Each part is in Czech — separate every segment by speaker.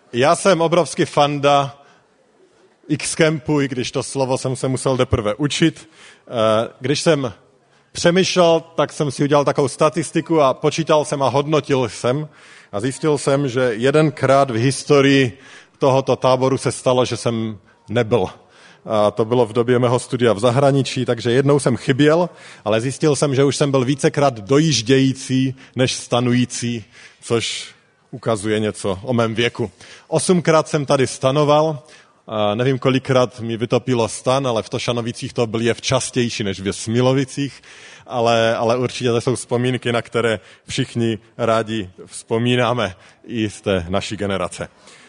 Speaker 1: Já jsem obrovský fanda X-Campu, i když to slovo jsem se musel teprve učit. Když jsem přemýšlel, tak jsem si udělal takovou statistiku a počítal jsem a hodnotil jsem a zjistil jsem, že jedenkrát v historii tohoto táboru se stalo, že jsem nebyl. A to bylo v době mého studia v zahraničí, takže jednou jsem chyběl, ale zjistil jsem, že už jsem byl vícekrát dojíždějící než stanující, což ukazuje něco o mém věku. 8krát jsem tady stanoval, nevím, kolikrát mi vytopilo stan, ale v Tošanovicích to byl jev častější než v Smilovicích, ale určitě to jsou vzpomínky, na které všichni rádi vzpomínáme i z té naší generace.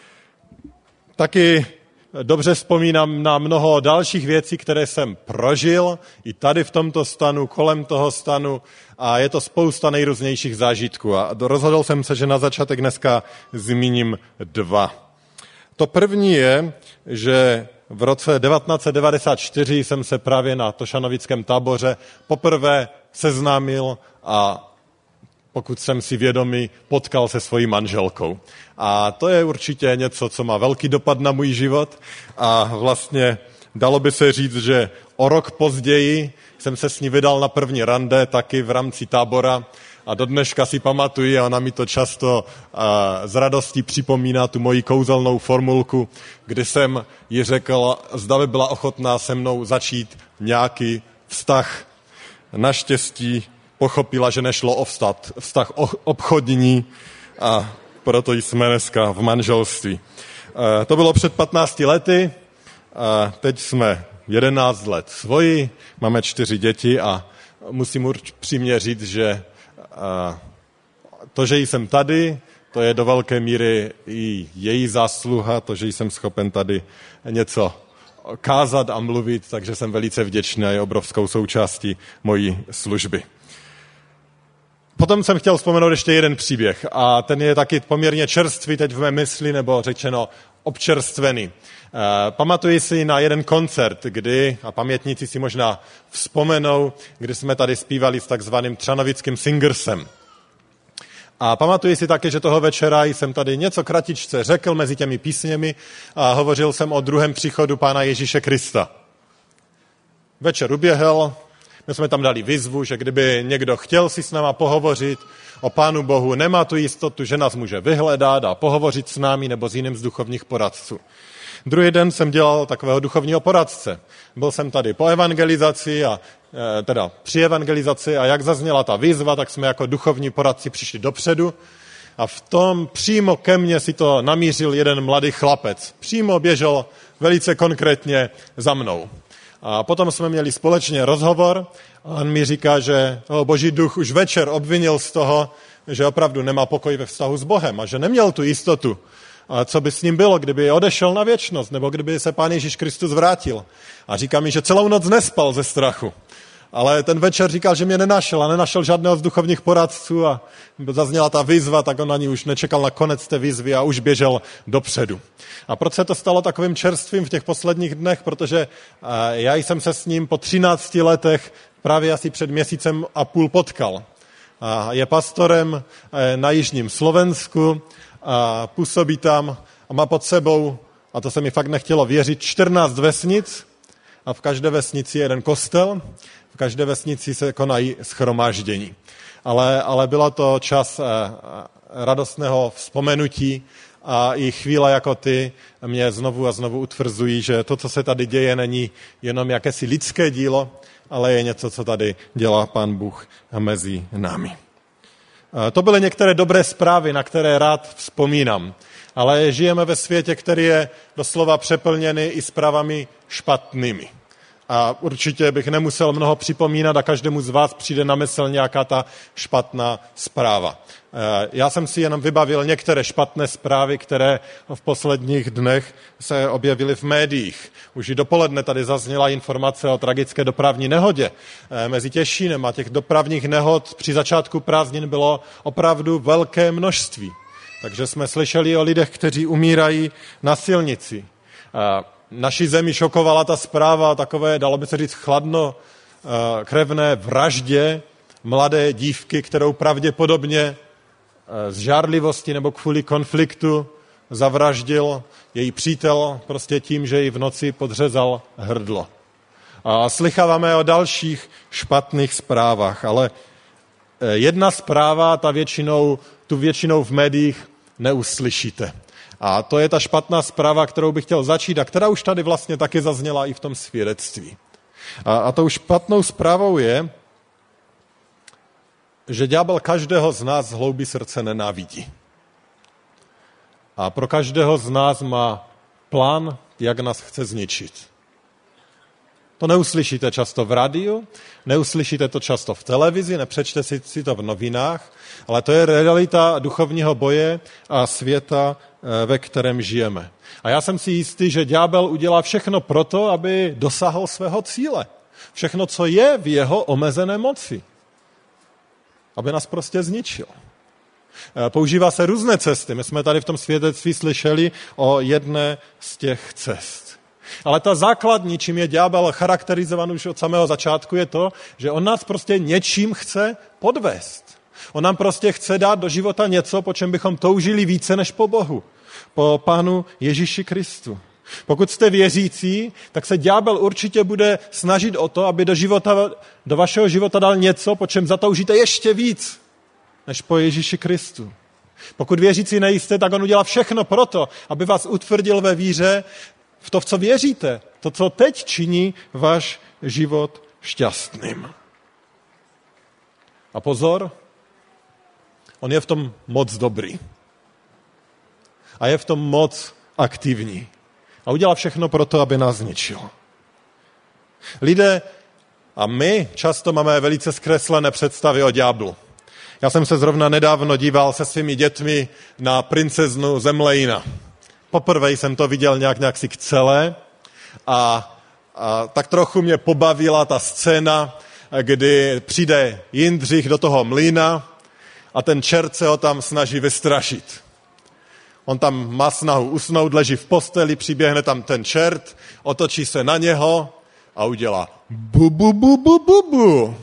Speaker 1: Taky dobře vzpomínám na mnoho dalších věcí, které jsem prožil, i tady v tomto stanu, kolem toho stanu, a je to spousta nejrůznějších zážitků. A rozhodl jsem se, že na začátek dneska zmíním 2. To první je, že v roce 1994 jsem se právě na Tošanovickém táboře poprvé seznámil a pokud jsem si vědomý, potkal se svojí manželkou. A to je určitě něco, co má velký dopad na můj život a vlastně dalo by se říct, že o rok později jsem se s ní vydal na první rande taky v rámci tábora a do dneška si pamatuji a ona mi to často s radostí připomíná tu moji kouzelnou formulku, kdy jsem jí řekl, zda by byla ochotná se mnou začít nějaký vztah. Naštěstí pochopila, že nešlo o vztah obchodní a proto jsme dneska v manželství. To bylo před 15 lety, a teď jsme 11 let svoji, máme 4 děti a musím upřímně říct, že to, že jsem tady, to je do velké míry i její zásluha, to, že jsem schopen tady něco kázat a mluvit, takže jsem velice vděčný a je obrovskou součástí mojí služby. Potom jsem chtěl vzpomenout ještě jeden příběh a ten je taky poměrně čerstvý teď v mé mysli, nebo řečeno občerstvený. Pamatuji si na jeden koncert, kdy, a pamětníci si možná vzpomenou, kdy jsme tady zpívali s takzvaným Třanovickým Singersem. A pamatuji si také, že toho večera jsem tady něco kratičce řekl mezi těmi písněmi a hovořil jsem o druhém příchodu Pána Ježíše Krista. Večer uběhl, my jsme tam dali výzvu, že kdyby někdo chtěl si s náma pohovořit o Pánu Bohu, nemá tu jistotu, že nás může vyhledat a pohovořit s námi nebo s jiným z duchovních poradců. Druhý den jsem dělal takového duchovního poradce. Byl jsem tady po evangelizaci při evangelizaci a jak zazněla ta výzva, tak jsme jako duchovní poradci přišli dopředu a v tom přímo ke mně si to namířil jeden mladý chlapec. Přímo běžel velice konkrétně za mnou. A potom jsme měli společně rozhovor a on mi říká, že Boží duch už večer obvinil z toho, že opravdu nemá pokoj ve vztahu s Bohem a že neměl tu jistotu. A co by s ním bylo, kdyby odešel na věčnost, nebo kdyby se Pán Ježíš Kristus vrátil. A říká mi, že celou noc nespal ze strachu. Ale ten večer říkal, že mě nenašel žádného z duchovních poradců a zazněla ta výzva, tak on ani už nečekal na konec té výzvy a už běžel dopředu. A proč se to stalo takovým čerstvým v těch posledních dnech? Protože já jsem se s ním po 13 letech právě asi před měsícem a půl potkal. A je pastorem na jižním Slovensku, a působí tam a má pod sebou, a to se mi fakt nechtělo věřit, 14 vesnic a v každé vesnici je jeden kostel, v každé vesnici se konají shromáždění. Ale bylo to čas radostného vzpomenutí a i chvíle jako ty mě znovu a znovu utvrzují, že to, co se tady děje, není jenom jakési lidské dílo, ale je něco, co tady dělá Pán Bůh mezi námi. To byly některé dobré zprávy, na které rád vzpomínám. Ale žijeme ve světě, který je doslova přeplněný i zprávami špatnými. A určitě bych nemusel mnoho připomínat a každému z vás přijde na mysl nějaká ta špatná zpráva. Já jsem si jenom vybavil některé špatné zprávy, které v posledních dnech se objevily v médiích. Už i dopoledne tady zazněla informace o tragické dopravní nehodě mezi Těšínem a těch dopravních nehod při začátku prázdnin bylo opravdu velké množství. Takže jsme slyšeli o lidech, kteří umírají na silnici. Naší zemi šokovala ta zpráva takové, dalo by se říct, chladnokrevné vraždě mladé dívky, kterou pravděpodobně z žárlivosti nebo kvůli konfliktu zavraždil její přítel prostě tím, že jí v noci podřezal hrdlo. A slycháváme o dalších špatných zprávách, ale jedna zpráva, tu většinou v médiích neuslyšíte. A to je ta špatná zpráva, kterou bych chtěl začít a která už tady vlastně taky zazněla i v tom svědectví. A tou špatnou zprávou je, že ďábel každého z nás z hloubi srdce nenávidí. A pro každého z nás má plán, jak nás chce zničit. To neuslyšíte často v rádiu, neuslyšíte to často v televizi, nepřečte si to v novinách, ale to je realita duchovního boje a světa, ve kterém žijeme. A já jsem si jistý, že ďábel udělá všechno proto, aby dosáhl svého cíle. Všechno, co je v jeho omezené moci. Aby nás prostě zničil. Používá se různé cesty. My jsme tady v tom svědectví slyšeli o jedné z těch cest. Ale ta základní, čím je ďábel charakterizovaný už od samého začátku, je to, že on nás prostě něčím chce podvést. On nám prostě chce dát do života něco, po čem bychom toužili více než po Bohu. Po Pánu Ježíši Kristu. Pokud jste věřící, tak se ďábel určitě bude snažit o to, aby do vašeho života dal něco, po čem zatoužíte ještě víc než po Ježíši Kristu. Pokud věřící nejste, tak on udělá všechno proto, aby vás utvrdil ve víře v to, v co věříte. To, co teď činí váš život šťastným. A pozor, on je v tom moc dobrý. A je v tom moc aktivní. A udělá všechno pro to, aby nás zničil. Lidé a my často máme velice zkreslené představy o ďáblu. Já jsem se zrovna nedávno díval se svými dětmi na princeznu Zemlejna. Poprvé jsem to viděl nějak si celé a tak trochu mě pobavila ta scéna, kdy přijde Jindřich do toho mlýna a ten čert se ho tam snaží vystrašit. On tam má snahu usnout, leží v posteli, přiběhne tam ten čert, otočí se na něho a udělá bu, bu, bu, bu, bu, bu.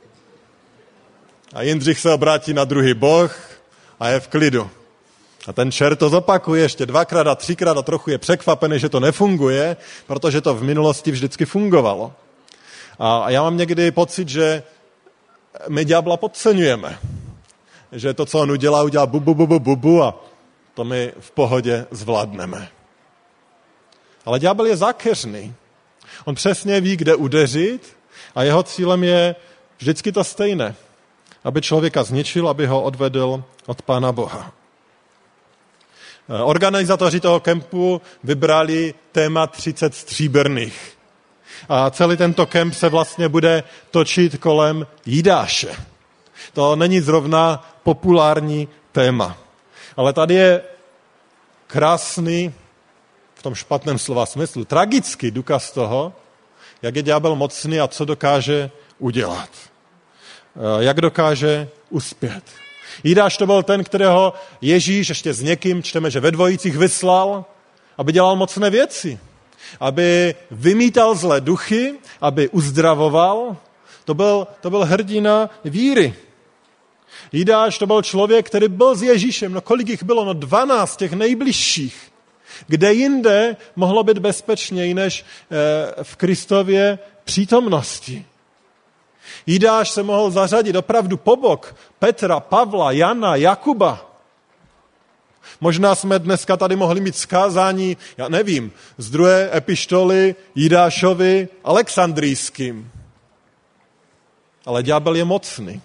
Speaker 1: A Jindřich se obrátí na druhý bok a je v klidu. A ten čert to zopakuje ještě 2krát a 3krát a trochu je překvapený, že to nefunguje, protože to v minulosti vždycky fungovalo. A já mám někdy pocit, že my ďábla podceňujeme. Že to, co on udělá bu, bu, bu, bu, bu, bu a to my v pohodě zvládneme. Ale ďábel je zákeřný. On přesně ví, kde udeřit a jeho cílem je vždycky to stejné. Aby člověka zničil, aby ho odvedl od Pána Boha. Organizátoři toho kempu vybrali téma 30 stříbrných. A celý tento kemp se vlastně bude točit kolem Jidáše. To není zrovna populární téma. Ale tady je krásný, v tom špatném slova smyslu, tragický důkaz toho, jak je ďábel mocný a co dokáže udělat. Jak dokáže uspět. Jidáš to byl ten, kterého Ježíš ještě s někým, čteme, že ve dvojicích vyslal, aby dělal mocné věci. Aby vymítal zlé duchy, aby uzdravoval. To byl hrdina víry. Jidáš to byl člověk, který byl s Ježíšem. No kolik jich bylo? No 12 těch nejbližších. Kde jinde mohlo být bezpečněji než v Kristově přítomnosti. Jidáš se mohl zařadit opravdu po bok Petra, Pavla, Jana, Jakuba. Možná jsme dneska tady mohli mít zkázání, já nevím, z 2. epištoly Jidášovi Alexandrijským. Ale ďábel je mocný.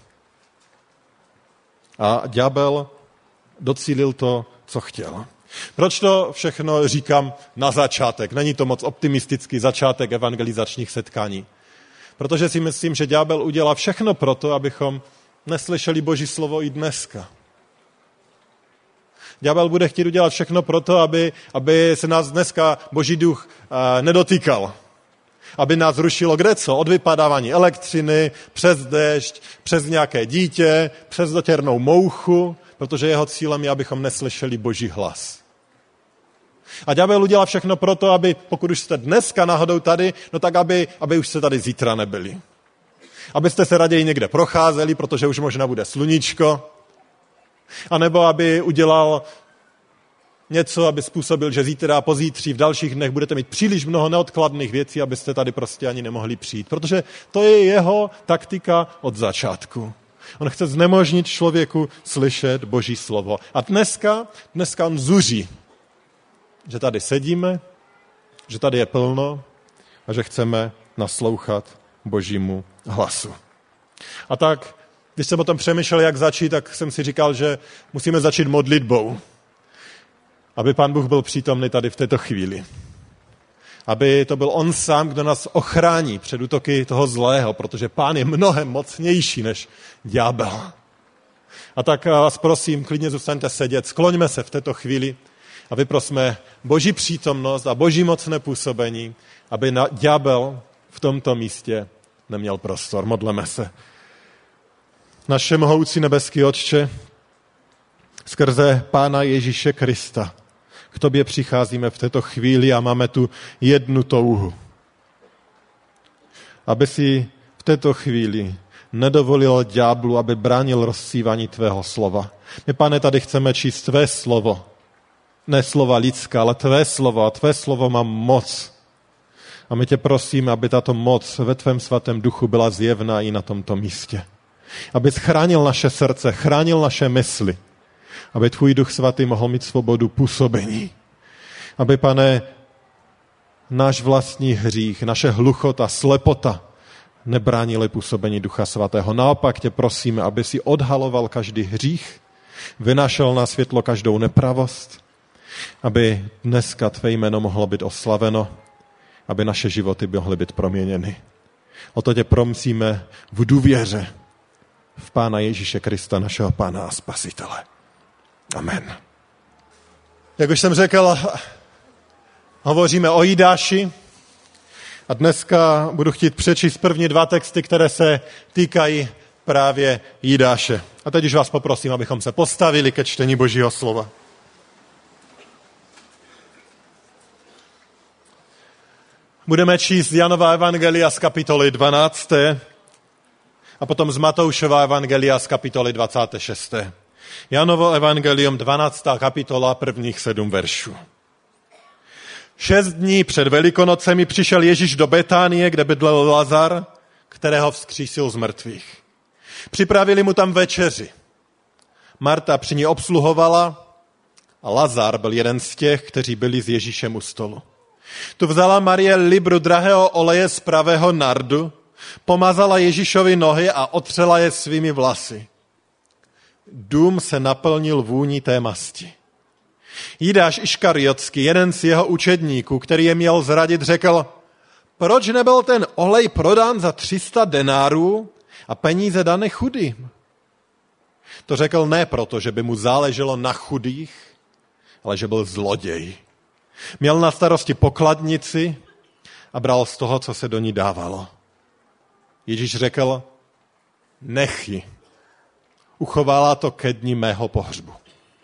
Speaker 1: A ďábel docílil to, co chtěl. Proč to všechno říkám na začátek? Není to moc optimistický začátek evangelizačních setkání. Protože si myslím, že ďábel udělá všechno proto, abychom neslyšeli Boží slovo i dneska. Ďábel bude chtít udělat všechno proto, aby se nás dneska Boží duch nedotýkal. Aby nás rušilo kde co? Od vypadávání elektřiny, přes déšť, přes nějaké dítě, přes dotěrnou mouchu, protože jeho cílem je, abychom neslyšeli Boží hlas. A ďábel udělá všechno proto, aby, pokud už jste dneska náhodou tady, no tak aby už jste tady zítra nebyli. Abyste se raději někde procházeli, protože už možná bude sluníčko. A nebo aby udělal něco, aby způsobil, že zítra a pozítří v dalších dnech budete mít příliš mnoho neodkladných věcí, abyste tady prostě ani nemohli přijít. Protože to je jeho taktika od začátku. On chce znemožnit člověku slyšet Boží slovo. A dneska on zuří, že tady sedíme, že tady je plno a že chceme naslouchat Božímu hlasu. A tak, když jsem o tom přemýšlel, jak začít, tak jsem si říkal, že musíme začít modlitbou, aby Pán Bůh byl přítomný tady v této chvíli. Aby to byl on sám, kdo nás ochrání před útoky toho zlého, protože Pán je mnohem mocnější než ďábel. A tak vás prosím, klidně zůstaňte sedět, skloňme se v této chvíli a vyprosme Boží přítomnost a Boží mocné působení, aby ďábel v tomto místě neměl prostor. Modleme se. Naše mohoucí nebeský Otče, skrze Pána Ježíše Krista, k tobě přicházíme v této chvíli a máme tu jednu touhu. Aby si v této chvíli nedovolil ďáblu, aby bránil rozsívání tvého slova. My, Pane, tady chceme číst tvé slovo. Ne slova lidská, ale tvé slovo. A tvé slovo má moc. A my tě prosíme, aby tato moc ve tvém svatém duchu byla zjevná i na tomto místě. Aby chránil naše srdce, chránil naše mysli. Aby tvůj Duch Svatý mohl mít svobodu působení. Aby, Pane, náš vlastní hřích, naše hluchota, slepota nebránili působení Ducha Svatého. Naopak tě prosíme, aby si odhaloval každý hřích, vynášel na světlo každou nepravost, aby dneska tvé jméno mohlo být oslaveno, aby naše životy mohly být proměněny. O to tě prosíme v důvěře v Pána Ježíše Krista, našeho Pána a Spasitele. Amen. Jak už jsem řekl, hovoříme o Jidáši a dneska budu chtít přečíst první 2 texty, které se týkají právě Jidáše. A teď už vás poprosím, abychom se postavili ke čtení Božího slova. Budeme číst Janova evangelia z kapitoly 12. a potom z Matoušova evangelia z kapitoly 26. Janovo evangelium 12. kapitola, prvních 7 veršů. 6 dní před Velikonocemi přišel Ježíš do Betánie, kde bydlel Lazar, kterého vzkřísil z mrtvých. Připravili mu tam večeři. Marta při ní obsluhovala a Lazar byl jeden z těch, kteří byli s Ježíšem u stolu. Tu vzala Marie libru drahého oleje z pravého nardu, pomazala Ježíšovi nohy a otřela je svými vlasy. Dům se naplnil vůní té masti. Jidáš Iškariotský, jeden z jeho učedníků, který je měl zradit, řekl, proč nebyl ten olej prodán za 300 denárů a peníze dané chudým? To řekl ne proto, že by mu záleželo na chudých, ale že byl zloděj. Měl na starosti pokladnici a bral z toho, co se do ní dávalo. Ježíš řekl, nech ji. Uchovala to ke dni mého pohřbu.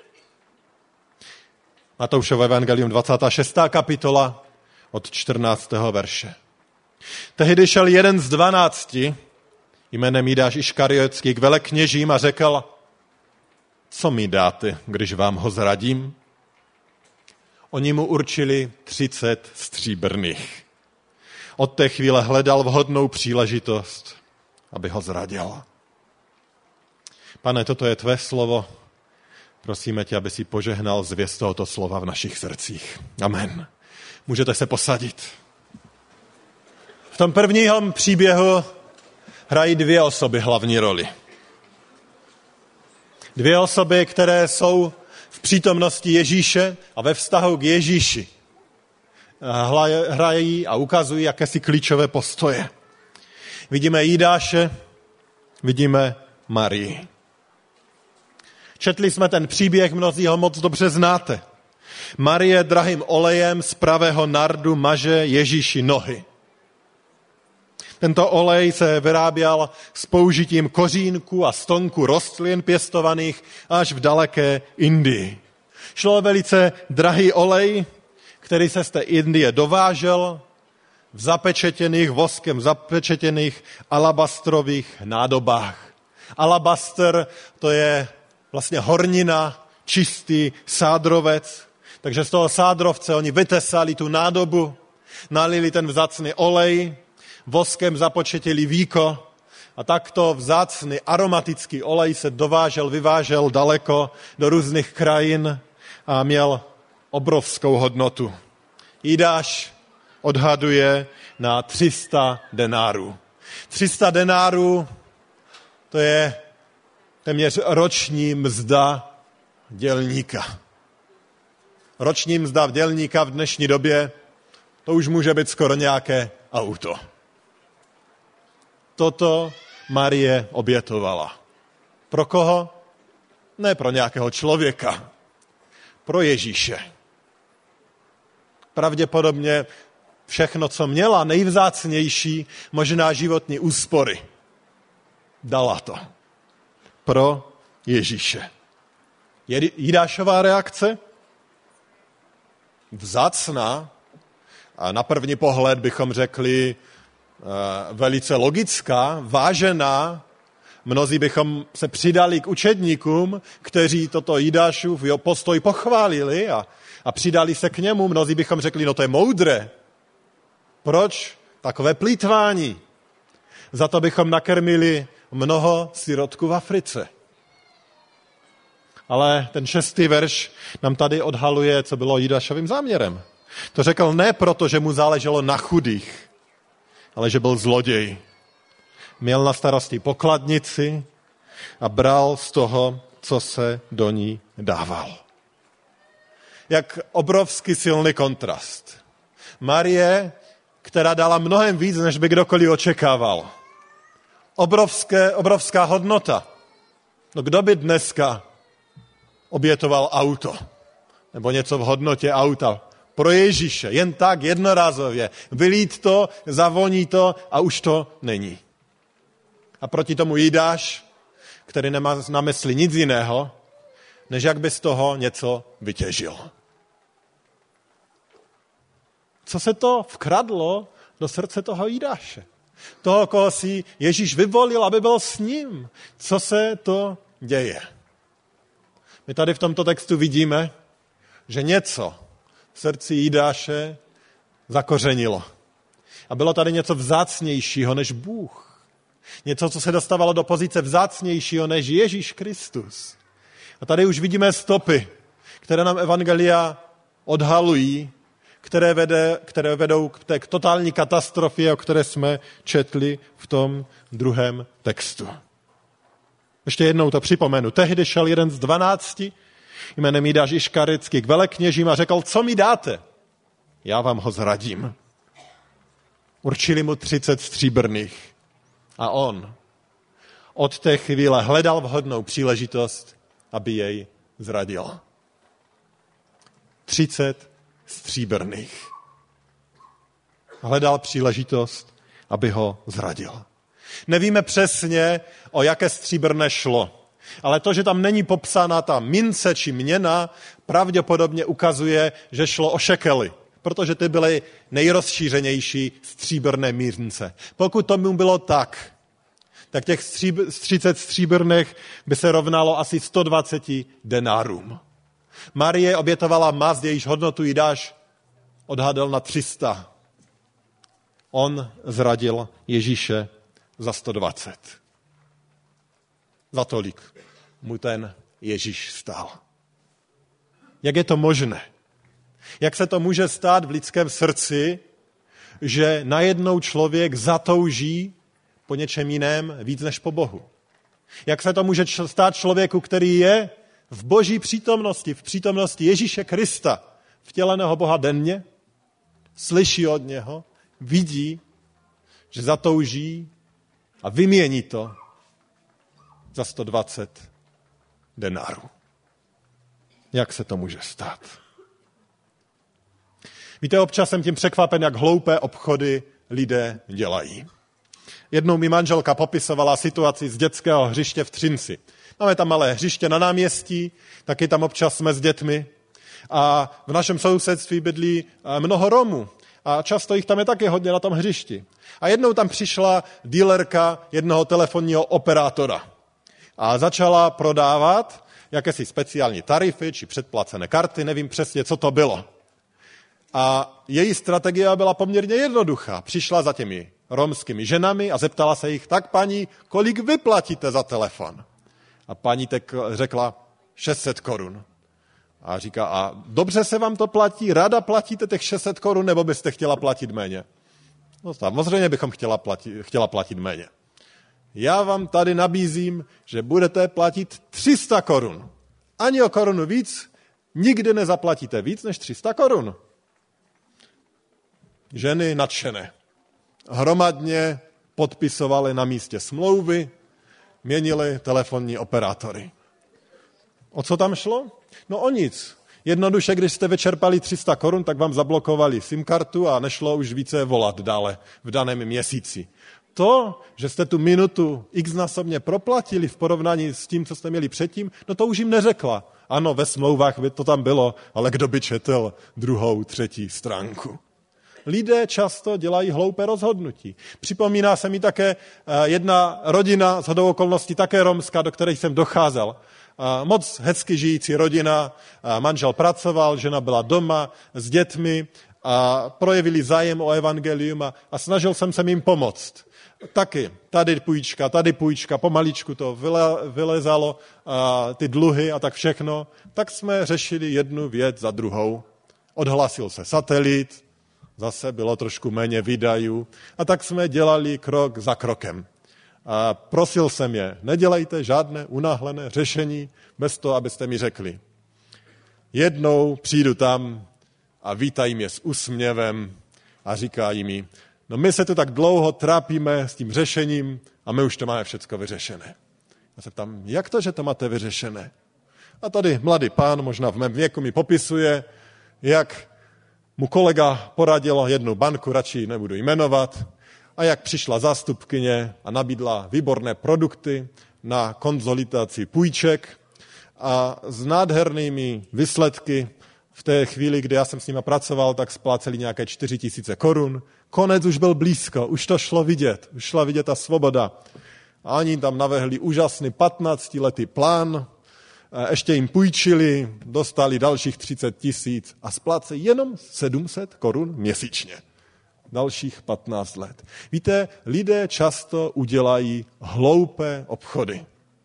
Speaker 1: Matoušovo evangelium 26. kapitola od 14. verše. Tehdy šel jeden z 12 jménem Jidáš Iškariotský k velekněžím a řekl, co mi dáte, když vám ho zradím? Oni mu určili 30 stříbrných. Od té chvíle hledal vhodnou příležitost, aby ho zradil. Pane, toto je tvé slovo. Prosíme tě, aby si požehnal zvěst tohoto slova v našich srdcích. Amen. Můžete se posadit. V tom prvním příběhu hrají 2 osoby hlavní roli. 2 osoby, které jsou v přítomnosti Ježíše a ve vztahu k Ježíši. Hrají a ukazují jakési klíčové postoje. Vidíme Jidáše, vidíme Marii. Četli jsme ten příběh, mnozí ho moc dobře znáte. Marie drahým olejem z pravého nardu maže Ježíši nohy. Tento olej se vyráběl s použitím kořínku a stonku rostlin pěstovaných až v daleké Indii. Šlo o velice drahý olej, který se z té Indie dovážel v zapečetěných, voskem zapečetěných alabastrových nádobách. Alabastr, to je vlastně hornina, čistý sádrovec, Takže z toho sádrovce oni vytesali tu nádobu, nalili ten vzácný olej, voskem započetili víko a takto vzácný aromatický olej se vyvážel daleko do různých krajin a měl obrovskou hodnotu. Jidáš odhaduje na 300 denárů. 300 denárů, to je téměř roční mzda dělníka. Roční mzda dělníka v dnešní době, to už může být skoro nějaké auto. Toto Marie obětovala. Pro koho? Ne pro nějakého člověka. Pro Ježíše. Pravděpodobně všechno, co měla, nejvzácnější, možná životní úspory, dala to. Pro Ježíše. Jidášová reakce? Vzácná a na první pohled bychom řekli velice logická, vážená. Mnozí bychom se přidali k učedníkům, kteří toto Jidášův postoj pochválili a přidali se k němu. Mnozí bychom řekli, no to je moudré. Proč takové plýtvání? Za to bychom nakrmili mnoho sirotků v Africe. Ale ten 6. verš nám tady odhaluje, co bylo Jidášovým záměrem. To řekl ne proto, že mu záleželo na chudých, ale že byl zloděj. Měl na starosti pokladnici a bral z toho, co se do ní dával. Jak obrovský silný kontrast. Marie, která dala mnohem víc, než by kdokoliv očekával. Obrovská hodnota. No kdo by dneska obětoval auto? Nebo něco v hodnotě auta? Pro Ježíše, jen tak, jednorázově. Vylít to, zavoní to a už to není. A proti tomu Jidáš, který nemá na mysli nic jiného, než jak by z toho něco vytěžil. Co se to vkradlo do srdce toho Jidáše? Toho, koho si Ježíš vyvolil, aby byl s ním. Co se to děje? My tady v tomto textu vidíme, že něco v srdci Jidáše zakořenilo. A bylo tady něco vzácnějšího než Bůh. Něco, co se dostávalo do pozice vzácnějšího než Ježíš Kristus. A tady už vidíme stopy, které nám evangelia odhalují, které vedou k té totální katastrofě, o které jsme četli v tom 2. textu. Ještě jednou to připomenu. Tehdy šel jeden z 12 jménem Jidáš Iškarický k velekněžím a řekl, co mi dáte? Já vám ho zradím. Určili mu 30 stříbrných. A on od té chvíle hledal vhodnou příležitost, aby jej zradil. 30 stříbrných. Hledal příležitost, aby ho zradil. Nevíme přesně, o jaké stříbrné šlo. Ale to, že tam není popsána ta mince či měna, pravděpodobně ukazuje, že šlo o šekely. Protože ty byly nejrozšířenější stříbrné mince. Pokud tomu bylo tak těch 30 stříbrných by se rovnalo asi 120 denárům. Marie obětovala mast, jejíž hodnotu Jidáš odhadl na 300. On zradil Ježíše za 120. Za tolik mu ten Ježíš stál. Jak je to možné? Jak se to může stát v lidském srdci, že najednou člověk zatouží po něčem jiném víc než po Bohu? Jak se to může stát člověku, který je v Boží přítomnosti, v přítomnosti Ježíše Krista, vtěleného Boha denně, slyší od něho, vidí, že zatouží a vymění to za 120 denárů. Jak se to může stát? Víte, občas jsem tím překvapen, jak hloupé obchody lidé dělají. Jednou mi manželka popisovala situaci z dětského hřiště v Třinci. Máme tam malé hřiště na náměstí, taky tam občas jsme s dětmi. A v našem sousedství bydlí mnoho Romů. A často jich tam je taky hodně na tom hřišti. A jednou tam přišla dealerka jednoho telefonního operátora. A začala prodávat jakési speciální tarify či předplacené karty, nevím přesně, co to bylo. A její strategie byla poměrně jednoduchá. Přišla za těmi romskými ženami a zeptala se jich, tak paní, kolik vy platíte za telefon? A paní řekla 600 korun. A říká, a dobře se vám to platí, ráda platíte těch 600 korun, nebo byste chtěla platit méně? No samozřejmě bychom chtěla platit méně. Já vám tady nabízím, že budete platit 300 korun. Ani o korunu víc, nikdy nezaplatíte víc než 300 korun. Ženy nadšené. Hromadně podpisovaly na místě smlouvy, měnili telefonní operátory. O co tam šlo? No o nic. Jednoduše, když jste vyčerpali 300 korun, tak vám zablokovali SIM kartu a nešlo už více volat dále v daném měsíci. To, že jste tu minutu x-násobně proplatili v porovnání s tím, co jste měli předtím, no to už jim neřekla. Ano, ve smlouvách by to tam bylo, ale kdo by četl druhou, třetí stránku? Lidé často dělají hloupé rozhodnutí. Připomíná se mi také jedna rodina, shodou okolností také romská, do které jsem docházel. Moc hezky žijící rodina, manžel pracoval, žena byla doma s dětmi a projevili zájem o evangelium a snažil jsem se jim pomoct. Taky, tady půjčka, pomaličku to vylezalo, ty dluhy a tak všechno. Tak jsme řešili jednu věc za druhou. Odhlasil se satelit, zase bylo trošku méně výdajů a tak jsme dělali krok za krokem. A prosil jsem je, nedělejte žádné unáhlené řešení bez toho, abyste mi řekli. Jednou přijdu tam a vítají mě s úsměvem a říkají mi, no my se tu tak dlouho trápíme s tím řešením a my už to máme všecko vyřešené. Já se ptám, jak to, že to máte vyřešené? A tady mladý pán, možná v mém věku, mi popisuje, jak mu kolega poradil jednu banku, radši nebudu jmenovat, a jak přišla zástupkyně a nabídla výborné produkty na konzolidaci půjček a s nádhernými výsledky v té chvíli, kdy já jsem s nimi pracoval, tak spláceli nějaké 4 000 korun. Konec už byl blízko, už to šlo vidět, už šla vidět ta svoboda. A oni tam navrhli úžasný 15letý plán, ještě jim půjčili, dostali dalších 30 000 a splácejí jenom 700 korun měsíčně. Dalších 15 let. Víte, lidé často udělají hloupé obchody.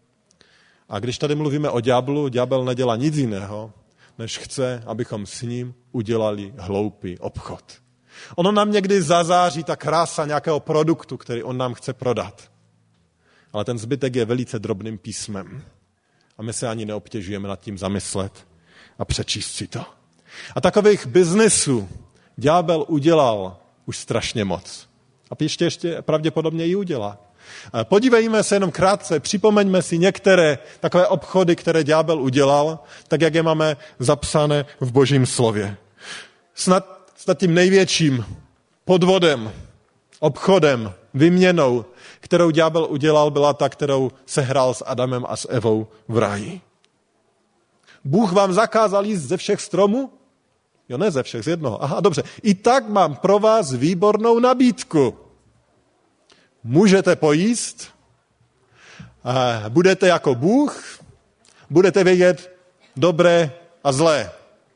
Speaker 1: A když tady mluvíme o ďáblu, ďábel nedělá nic jiného, než chce, abychom s ním udělali hloupý obchod. Ono nám někdy zazáří ta krása nějakého produktu, který on nám chce prodat. Ale ten zbytek je velice drobným písmem. A my se ani neobtěžujeme nad tím zamyslet a přečíst si to. A takových biznesů ďábel udělal už strašně moc. A ještě pravděpodobně ji udělá. Podívejme se jenom krátce, připomeňme si některé takové obchody, které ďábel udělal, tak jak je máme zapsané v Božím slově. Snad tím největším podvodem, obchodem, výměnou, kterou ďábel udělal, byla ta, kterou sehrál s Adamem a s Evou v ráji. Bůh vám zakázal jíst ze všech stromů? Jo, ne ze všech, z jednoho. Aha, dobře. I tak mám pro vás výbornou nabídku. Můžete pojíst, budete jako Bůh, budete vědět dobré a zlé.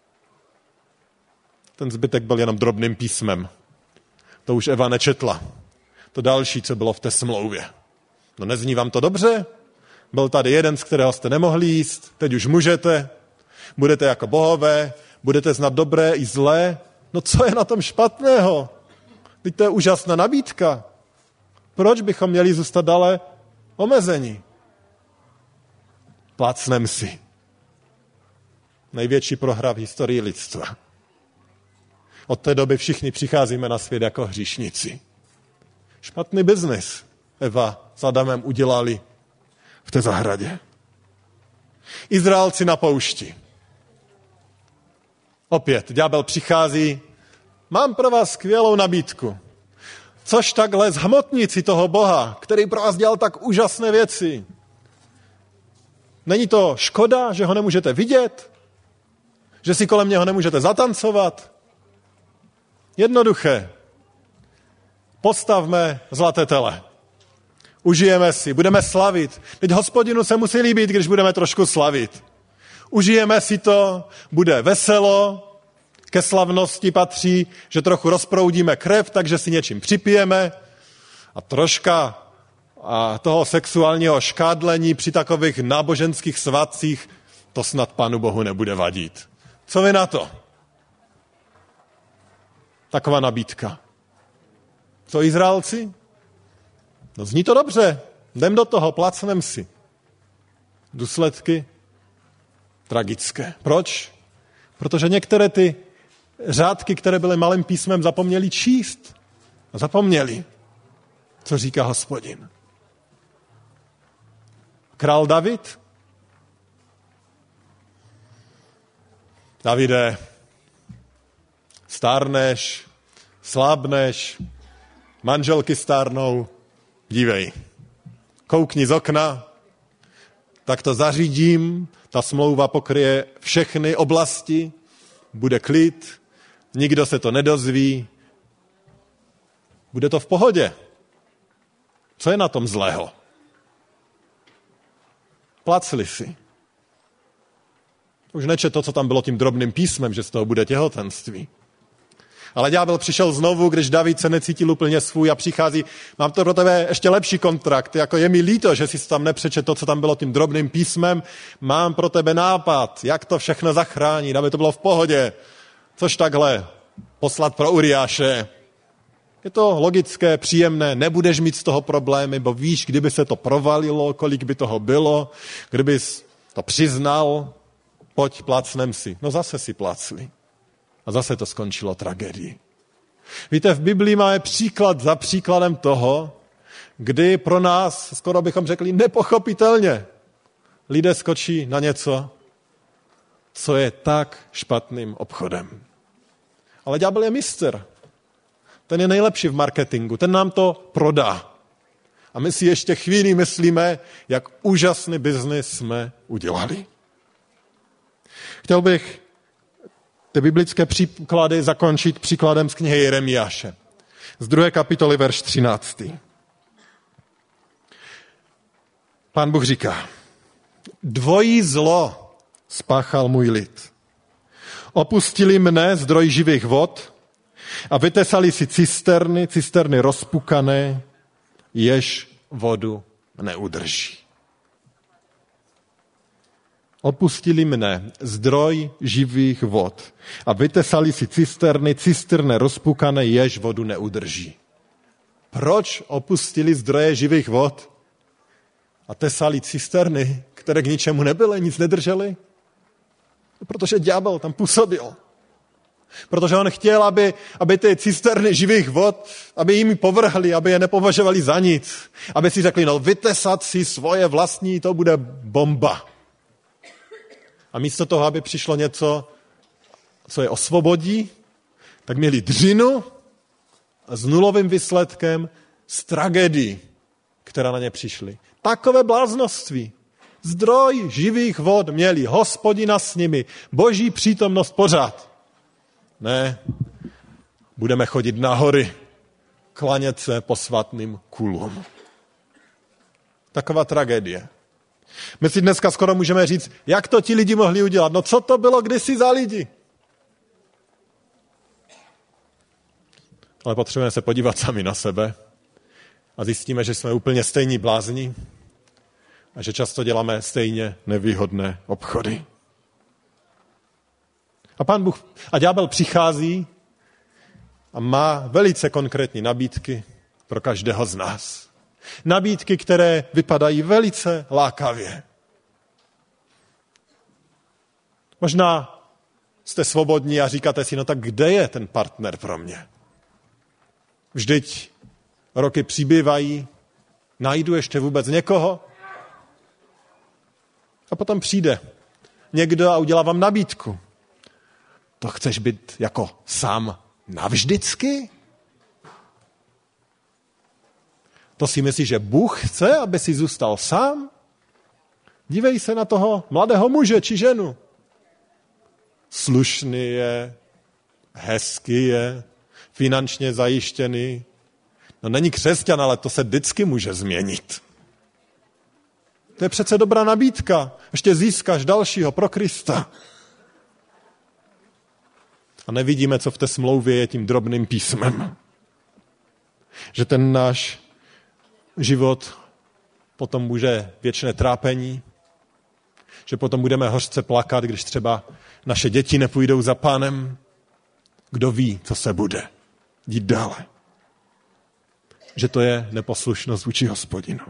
Speaker 1: Ten zbytek byl jenom drobným písmem. To už Eva nečetla. To další, co bylo v té smlouvě. No nezní vám to dobře? Byl tady jeden, z kterého jste nemohli jíst, teď už můžete, budete jako bohové, budete znát dobré i zlé. No co je na tom špatného? Teď to je úžasná nabídka. Proč bychom měli zůstat dále omezení? Plácnem si. Největší prohra v historii lidstva. Od té doby všichni přicházíme na svět jako hříšníci. Špatný biznis Eva s Adamem udělali v té zahradě. Izraelci na poušti. Opět, ďábel přichází, mám pro vás skvělou nabídku. Což takhle zhmotnit si toho Boha, který pro vás dělal tak úžasné věci. Není to škoda, že ho nemůžete vidět? Že si kolem něho nemůžete zatancovat? Jednoduché. Postavme zlaté tele. Užijeme si, budeme slavit. Teď Hospodinu se musí líbit, když budeme trošku slavit. Užijeme si to, bude veselo, ke slavnosti patří, že trochu rozproudíme krev, takže si něčím připijeme a troška toho sexuálního škádlení při takových náboženských svátcích to snad Pánu Bohu nebude vadit. Co vy na to? Taková nabídka. Co Izraelci? No zní to dobře, jdem do toho, plácnem si. Důsledky tragické. Proč? Protože některé ty řádky, které byly malým písmem, zapomněli číst. A zapomněli, co říká Hospodin. Král David? Davide, stárneš, slábneš, manželky stárnou, dívej, koukni z okna, tak to zařídím, ta smlouva pokryje všechny oblasti, bude klid, nikdo se to nedozví, bude to v pohodě. Co je na tom zlého? Placli si. Už nečet to, co tam bylo tím drobným písmem, že z toho bude těhotenství. Ale ďábel přišel znovu, když David se necítil úplně svůj a přichází, mám to pro tebe ještě lepší kontrakt, jako je mi líto, že jsi tam nepřečet to, co tam bylo tím drobným písmem, mám pro tebe nápad, jak to všechno zachránit, aby to bylo v pohodě. Což takhle, poslat pro Uriáše. Je to logické, příjemné, nebudeš mít z toho problémy, bo víš, kdyby se to provalilo, kolik by toho bylo, kdybys to přiznal, pojď, plácnem si. No zase si plácli. A zase to skončilo tragédií. Víte, v Biblii máme příklad za příkladem toho, kdy pro nás, skoro bychom řekli, nepochopitelně lidé skočí na něco, co je tak špatným obchodem. Ale ďábel je mistr. Ten je nejlepší v marketingu, ten nám to prodá. A my si ještě chvíli myslíme, jak úžasný biznis jsme udělali. Chtěl bych ty biblické příklady zakončit příkladem z knihy Jeremiáše. Z 2. kapitoly, verš 13. Pán Bůh říká, dvojí zlo spáchal můj lid. Opustili mne, zdroj živých vod, a vytesali si cisterny rozpukané, jež vodu neudrží. Opustili mne, zdroj živých vod, a vytesali si cisterny rozpukané, jež vodu neudrží. Proč opustili zdroje živých vod a tesali cisterny, které k ničemu nebyly, nic nedržely? Protože ďábel tam působil. Protože on chtěl, aby ty cisterny živých vod, aby jimi povrhli, aby je nepovažovali za nic. Aby si řekli, no vytesat si svoje vlastní, to bude bomba. A místo toho, aby přišlo něco, co je osvobodí, tak měli dřinu a s nulovým výsledkem z tragédií, která na ně přišly. Takové bláznoství. Zdroj živých vod měli, Hospodina s nimi, Boží přítomnost pořád. Ne, budeme chodit na hory, klanět se posvatným kulům. Taková tragédie. My si dneska skoro můžeme říct, jak to ti lidi mohli udělat. No co to bylo kdysi za lidi? Ale potřebujeme se podívat sami na sebe a zjistíme, že jsme úplně stejní blázni a že často děláme stejně nevýhodné obchody. A Pán Bůh a ďábel přichází a má velice konkrétní nabídky pro každého z nás. Nabídky, které vypadají velice lákavě. Možná jste svobodní a říkáte si, no tak kde je ten partner pro mě? Vždyť roky přibývají, najdu ještě vůbec někoho? A potom přijde někdo a udělá vám nabídku. To chceš být jako sám navždycky? To si myslíš, že Bůh chce, aby si zůstal sám? Dívej se na toho mladého muže či ženu. Slušný je, hezký je, finančně zajištěný. No není křesťan, ale to se vždycky může změnit. To je přece dobrá nabídka. Ještě získáš dalšího pro Krista. A nevidíme, co v té smlouvě je tím drobným písmem. Že ten náš život potom bude věčné trápení, že potom budeme hořce plakat, když třeba naše děti nepůjdou za Pánem. Kdo ví, co se bude dít dále. Že to je neposlušnost vůči Hospodinu.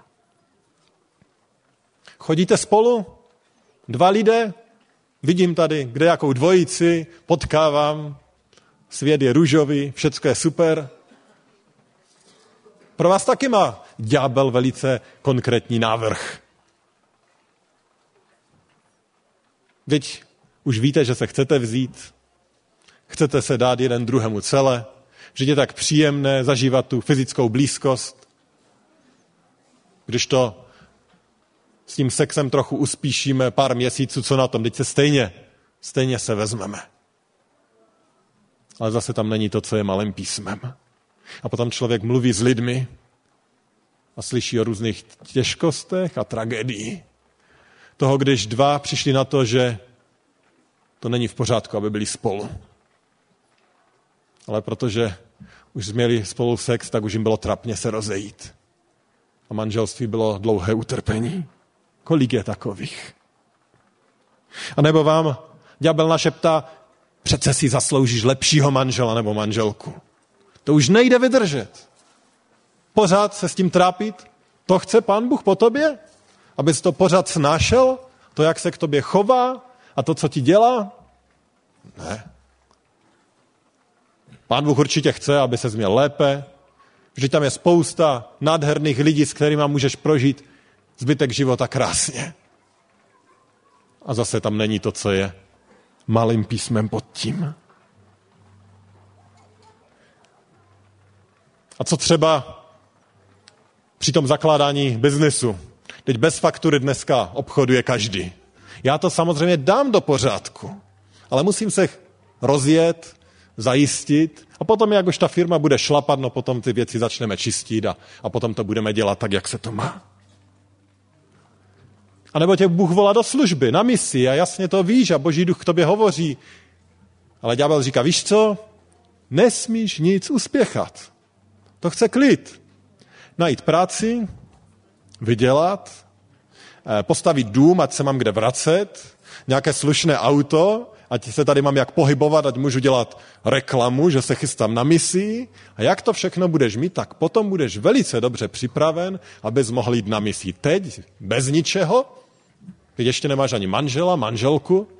Speaker 1: Chodíte spolu? 2 lidé? Vidím tady, kde jakou dvojici, potkávám. Svět je růžový, všecko je super. Pro vás taky má ďábel velice konkrétní návrh. Teď už víte, že se chcete vzít, chcete se dát jeden druhému celé, že je tak příjemné zažívat tu fyzickou blízkost. Když to s tím sexem trochu uspíšíme pár měsíců, co na tom, teď se stejně se vezmeme. Ale zase tam není to, co je malým písmem. A potom člověk mluví s lidmi a slyší o různých těžkostech a tragédií. Toho, když 2 přišli na to, že to není v pořádku, aby byli spolu. Ale protože už měli spolu sex, tak už jim bylo trapně se rozejít. A manželství bylo dlouhé utrpení. Kolik je takových? A nebo vám ďábel našeptá, přece si zasloužíš lepšího manžela nebo manželku. To už nejde vydržet. Pořád se s tím trápit? To chce Pán Bůh po tobě? Abys to pořád snášel? To, jak se k tobě chová? A to, co ti dělá? Ne. Pán Bůh určitě chce, aby ses měl lépe. Vždyť tam je spousta nádherných lidí, s kterými můžeš prožít zbytek života krásně. A zase tam není to, co je malým písmem pod tím. A co třeba při tom zakládání biznesu? Teď bez faktury dneska obchoduje každý. Já to samozřejmě dám do pořádku, ale musím se rozjet, zajistit a potom, jak už ta firma bude šlapat, no potom ty věci začneme čistit a potom to budeme dělat tak, jak se to má. A nebo tě Bůh volá do služby, na misi a jasně to víš a Boží duch k tobě hovoří. Ale ďábel říká, víš co? Nesmíš nic uspěchat. To chce klid. Najít práci, vydělat, postavit dům, ať se mám kde vracet, nějaké slušné auto, ať se tady mám jak pohybovat, ať můžu dělat reklamu, že se chystám na misi. A jak to všechno budeš mít, tak potom budeš velice dobře připraven, abys mohl jít na misi. Teď bez ničeho, teď ještě nemáš ani manžela, manželku.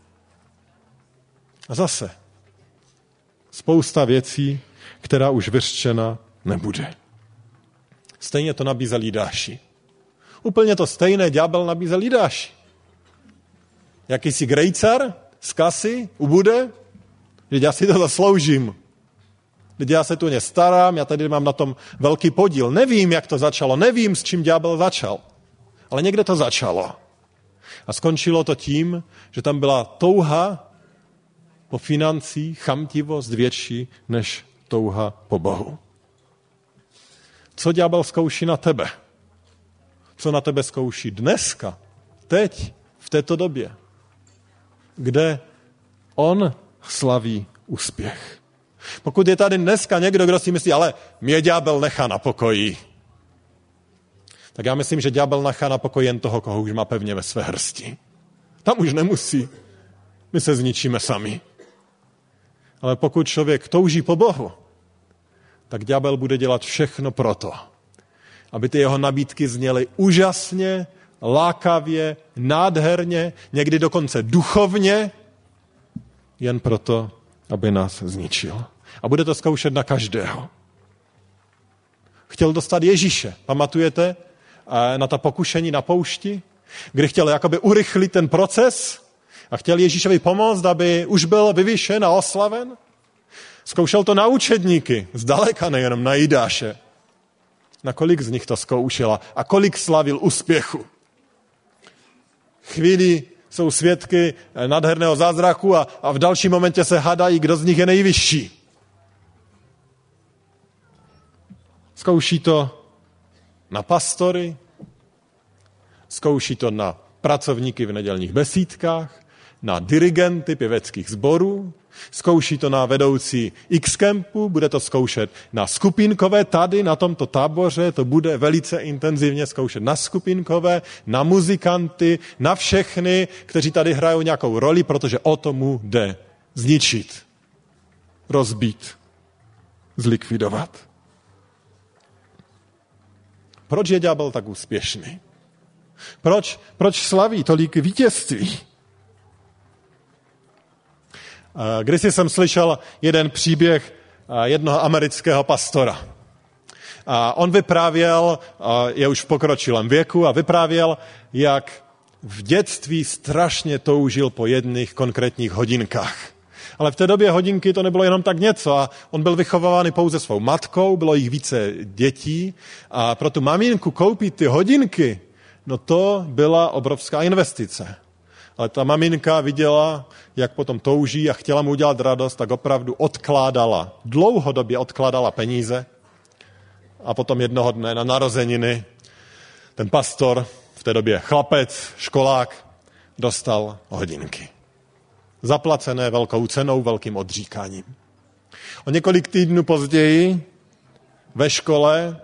Speaker 1: A zase spousta věcí, která už vyřčena nebude. Stejně to nabízel Jidáši. Úplně to stejné ďábel nabízel Jidáši. Jakýsi grejcar z kasy ubude, že já si to zasloužím. Teď já se tu ně starám, já tady mám na tom velký podíl. Nevím, jak to začalo, nevím, s čím ďábel začal. Ale někde to začalo. A skončilo to tím, že tam byla touha po financích, chamtivost větší než touha po Bohu. Co ďábel zkouší na tebe? Co na tebe zkouší dneska, teď, v této době? Kde on slaví úspěch. Pokud je tady dneska někdo, kdo si myslí, ale mě ďábel nechá na pokoji, tak já myslím, že ďábel nechá na pokoji jen toho, koho už má pevně ve své hrsti. Tam už nemusí. My se zničíme sami. Ale pokud člověk touží po Bohu, tak ďábel bude dělat všechno proto, aby ty jeho nabídky zněly úžasně, lákavě, nádherně, někdy dokonce duchovně, jen proto, aby nás zničil. A bude to zkoušet na každého. Chtěl dostat Ježíše. Pamatujete na ta pokušení na poušti, kdy chtěl jakoby urychlit ten proces a chtěl Ježíšovi pomoct, aby už byl vyvyšen a oslaven? Zkoušel to na učedníky, zdaleka nejenom na Jidáše. Na kolik z nich to zkoušela a kolik slavil úspěchu. Chvíli jsou svědky nádherného zázraku a v dalším momentě se hádají, kdo z nich je nejvyšší. Zkouší to na pastory, Zkouší to na pracovníky v nedělních besídkách, na dirigenty pěveckých sborů, zkouší to na vedoucí X-campu, bude to zkoušet na skupinkové tady, na tomto táboře, to bude velice intenzivně zkoušet na skupinkové, na muzikanty, na všechny, kteří tady hrajou nějakou roli, protože o tomu jde zničit, rozbít, zlikvidovat. Proč je ďábel tak úspěšný? Proč slaví tolik vítězství? Kdysi jsem slyšel jeden příběh jednoho amerického pastora. On vyprávěl, je už v pokročilém věku, a vyprávěl, jak v dětství strašně toužil po jedných konkrétních hodinkách. Ale v té době hodinky to nebylo jenom tak něco a on byl vychovávaný pouze svou matkou, bylo jich více dětí a pro tu maminku koupit ty hodinky, no to byla obrovská investice. Ale ta maminka viděla, jak potom touží a chtěla mu udělat radost, tak opravdu dlouhodobě odkládala peníze a potom jednoho dne na narozeniny ten pastor, v té době chlapec, školák, dostal hodinky. Zaplacené velkou cenou, velkým odříkáním. O několik týdnů později ve škole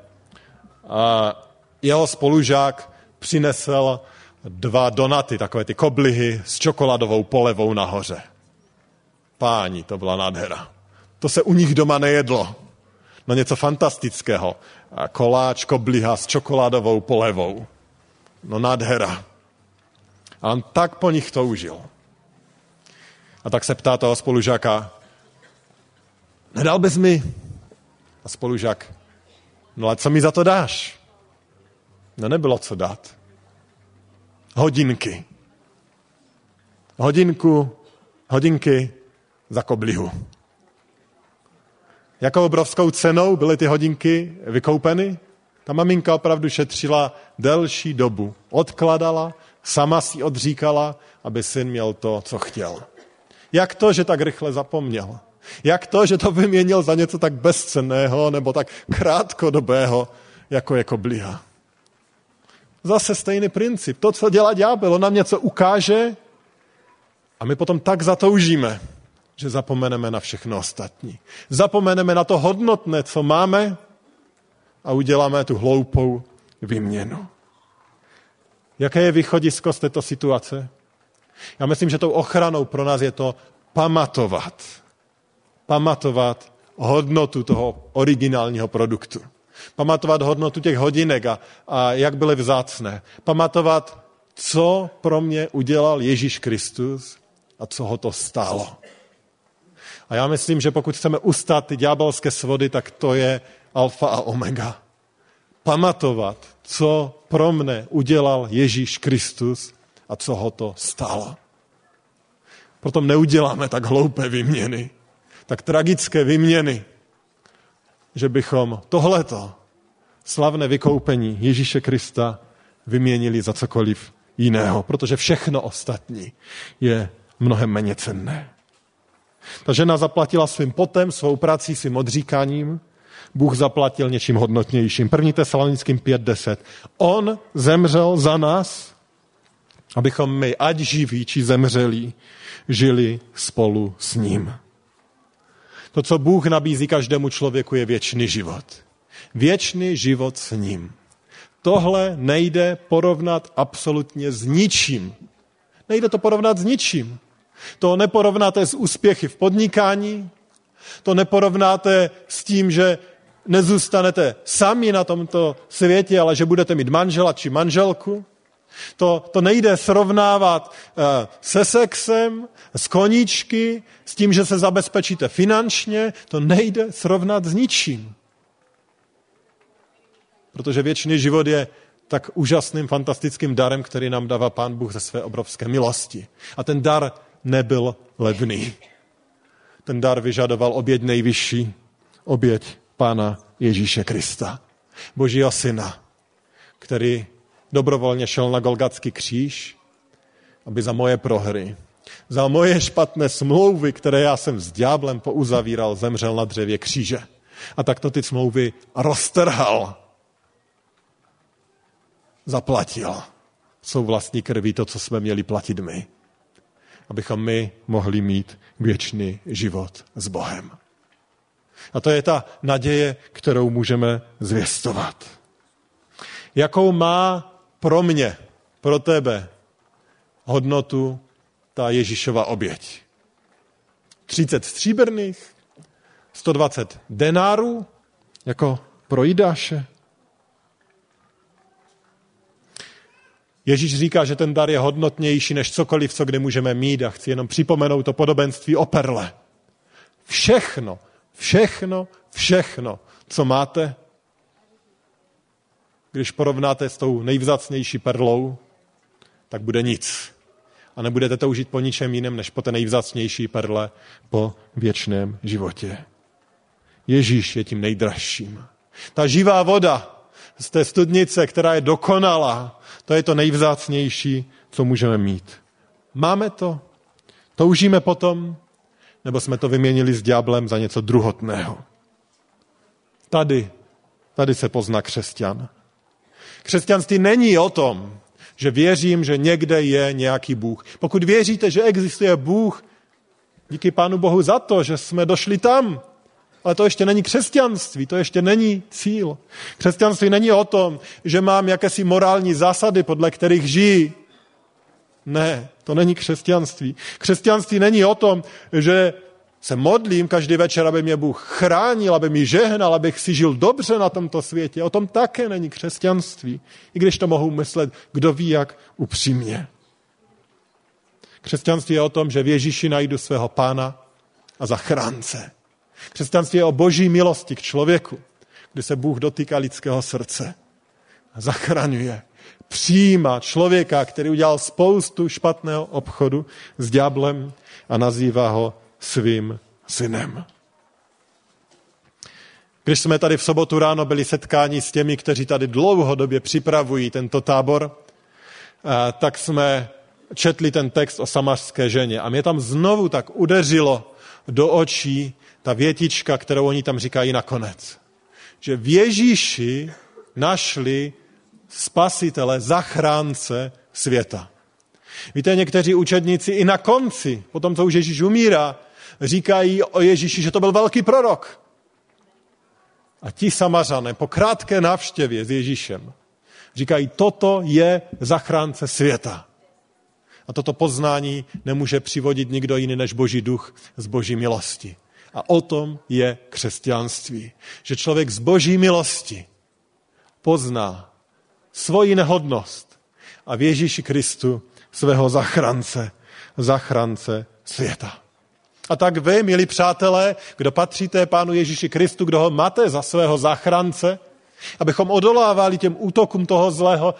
Speaker 1: jeho spolužák přinesl 2 donaty, takové ty koblihy s čokoládovou polevou nahoře. Páni, to byla nádhera. To se u nich doma nejedlo. No něco fantastického. Koláč, kobliha s čokoládovou polevou. No nádhera. A on tak po nich toužil. A tak se ptá toho spolužáka, nedal bys mi? A spolužák, no ale co mi za to dáš? No nebylo co dát. Hodinky. Hodinky za koblihu. Jakou obrovskou cenou byly ty hodinky vykoupeny? Ta maminka opravdu šetřila delší dobu. Odkladala, sama si odříkala, aby syn měl to, co chtěl. Jak to, že tak rychle zapomněl? Jak to, že to vyměnil za něco tak bezcenného nebo tak krátkodobého, jako je kobliha? Zase stejný princip. To, co dělá ďábel, on nám něco ukáže a my potom tak zatoužíme, že zapomeneme na všechno ostatní. Zapomeneme na to hodnotné, co máme a uděláme tu hloupou výměnu. Jaké je východisko z této situace? Já myslím, že tou ochranou pro nás je to pamatovat. Pamatovat hodnotu toho originálního produktu. Pamatovat hodnotu těch hodinek a jak byly vzácné. Pamatovat, co pro mě udělal Ježíš Kristus a co ho to stálo. A já myslím, že pokud chceme ustát ty ďábelské svody, tak to je alfa a omega. Pamatovat, co pro mne udělal Ježíš Kristus a co ho to stálo. Proto neuděláme tak hloupé výměny, tak tragické výměny, že bychom tohleto slavné vykoupení Ježíše Krista vyměnili za cokoliv jiného, protože všechno ostatní je mnohem méně cenné. Ta žena zaplatila svým potem, svou prací, svým odříkáním, Bůh zaplatil něčím hodnotnějším. 1. Tesalonickým 5:10. On zemřel za nás, abychom my, ať živí, či zemřelí, žili spolu s ním. To, co Bůh nabízí každému člověku, je věčný život. Věčný život s ním. Tohle nejde porovnat absolutně s ničím. Nejde to porovnat s ničím. To neporovnáte s úspěchy v podnikání, to neporovnáte s tím, že nezůstanete sami na tomto světě, ale že budete mít manžela či manželku. To nejde srovnávat se sexem, s koníčky, s tím, že se zabezpečíte finančně. To nejde srovnat s ničím. Protože věčný život je tak úžasným, fantastickým darem, který nám dává Pán Bůh ze své obrovské milosti. A ten dar nebyl levný. Ten dar vyžadoval oběť nejvyšší, oběť Pána Ježíše Krista, Božího syna, který dobrovolně šel na Golgatský kříž, aby za moje prohry, za moje špatné smlouvy, které já jsem s ďáblem pouzavíral, zemřel na dřevě kříže. A takto ty smlouvy roztrhal. Zaplatil. svou vlastní krví to, co jsme měli platit my. Abychom my mohli mít věčný život s Bohem. A to je ta naděje, kterou můžeme zvěstovat. Jakou má pro mě, pro tebe hodnotu ta Ježíšova oběť? 30 stříbrných, 120 denárů, jako pro Jidáše. Ježíš říká, že ten dar je hodnotnější než cokoliv, co kdy můžeme mít, a chci jenom připomenout to podobenství o perle. Všechno, co máte, když porovnáte s tou nejvzácnější perlou, tak bude nic. A nebudete toužit po ničem jiném, než po té nejvzácnější perle, po věčném životě. Ježíš je tím nejdražším. Ta živá voda z té studnice, která je dokonalá, to je to nejvzácnější, co můžeme mít. Máme to? Toužíme potom? Nebo jsme to vyměnili s ďáblem za něco druhotného? Tady se pozná křesťan. Křesťanství není o tom, že věřím, že někde je nějaký Bůh. Pokud věříte, že existuje Bůh, díky Pánu Bohu za to, že jsme došli tam. Ale to ještě není křesťanství, to ještě není cíl. Křesťanství není o tom, že mám jakési morální zásady, podle kterých žiji. Ne, to není křesťanství. Křesťanství není o tom, že se modlím každý večer, aby mě Bůh chránil, aby mi žehnal, abych si žil dobře na tomto světě. O tom také není křesťanství. I když to mohu myslet, kdo ví jak upřímně. Křesťanství je o tom, že v Ježíši najdu svého Pána a zachránce. Křesťanství je o boží milosti k člověku, kdy se Bůh dotýká lidského srdce a zachraňuje. Přijímá člověka, který udělal spoustu špatného obchodu s ďáblem a nazývá ho svým synem. Když jsme tady v sobotu ráno byli setkáni s těmi, kteří tady dlouhodobě připravují tento tábor, tak jsme četli ten text o samařské ženě. A mě tam znovu tak udeřilo do očí ta větička, kterou oni tam říkají nakonec. Že v Ježíši našli spasitele, zachránce světa. Víte, někteří učedníci i na konci, po tom, co už Ježíš umírá, říkají o Ježíši, že to byl velký prorok. A ti Samařané po krátké návštěvě s Ježíšem říkají, toto je zachránce světa. A toto poznání nemůže přivodit nikdo jiný než Boží duch z Boží milosti. A o tom je křesťanství. Že člověk z Boží milosti pozná svoji nehodnost a v Ježíši Kristu svého zachránce světa. A tak vy, milí přátelé, kdo patříte Pánu Ježíši Kristu, kdo ho máte za svého zachránce, abychom odolávali těm útokům toho zlého,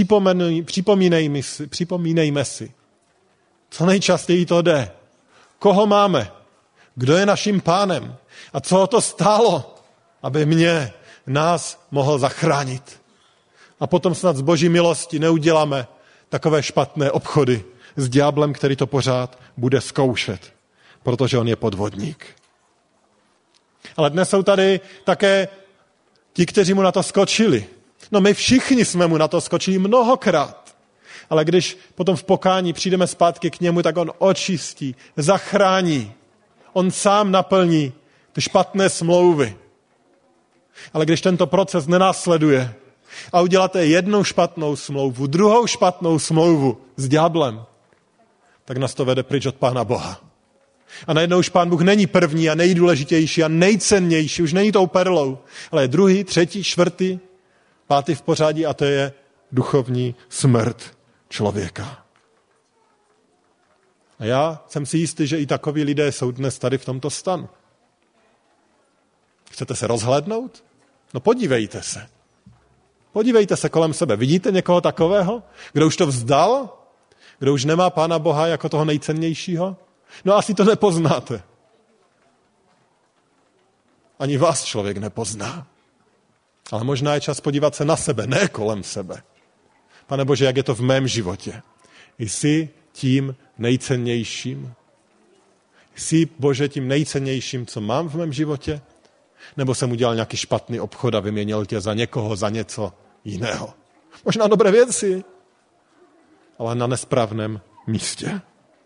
Speaker 1: připomínejme si. Co nejčastěji to jde. Koho máme? Kdo je naším pánem? A co ho to stálo, aby nás mohl zachránit? A potom snad z Boží milosti neuděláme takové špatné obchody s ďáblem, který to pořád bude zkoušet, protože on je podvodník. Ale dnes jsou tady také ti, kteří mu na to skočili. No my všichni jsme mu na to skočili mnohokrát. Ale když potom v pokání přijdeme zpátky k němu, tak on očistí, zachrání. On sám naplní ty špatné smlouvy. Ale když tento proces nenásleduje a uděláte jednou špatnou smlouvu, druhou špatnou smlouvu s ďáblem, tak nás to vede pryč od Pána Boha. A najednou už Pán Bůh není první a nejdůležitější a nejcennější, už není tou perlou, ale je druhý, třetí, čtvrtý, pátý v pořadí a to je duchovní smrt člověka. A já jsem si jistý, že i takoví lidé jsou dnes tady v tomto stanu. Chcete se rozhlédnout? No podívejte se. Podívejte se kolem sebe. Vidíte někoho takového? Kdo už to vzdal? Kdo už nemá Pána Boha jako toho nejcennějšího? No asi to nepoznáte. Ani vás člověk nepozná. Ale možná je čas podívat se na sebe, ne kolem sebe. Pane Bože, jak je to v mém životě? Jsi tím nejcennějším? Jsi, Bože, tím nejcennějším, co mám v mém životě? Nebo jsem udělal nějaký špatný obchod a vyměnil tě za někoho, za něco jiného? Možná dobré věci, ale na nesprávném místě.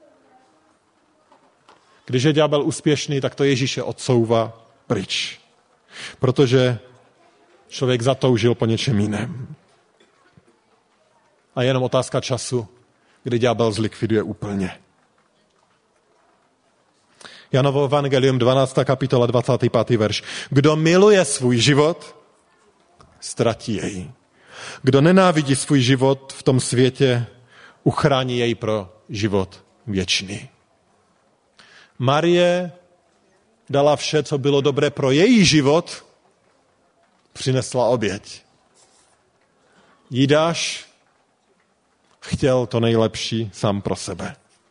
Speaker 1: Když je ďábel úspěšný, tak to Ježíše odsouvá pryč. Protože člověk zatoužil po něčem jiném. A je jenom otázka času, kdy ďábel zlikviduje úplně. Janovo evangelium 12. kapitola 25. verš. Kdo miluje svůj život, ztratí jej. Kdo nenávidí svůj život v tom světě, uchrání jej pro život věčný. Marie dala vše, co bylo dobré pro její život, přinesla oběť. Judáš chtěl to nejlepší sám pro sebe.